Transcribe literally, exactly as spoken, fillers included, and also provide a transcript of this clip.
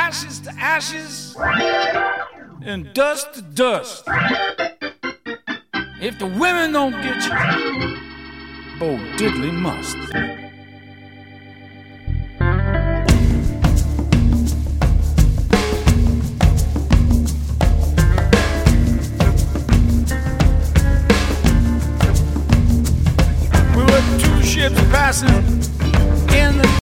ashes to ashes and dust to dust. If the women don't get you, Bo Diddley must.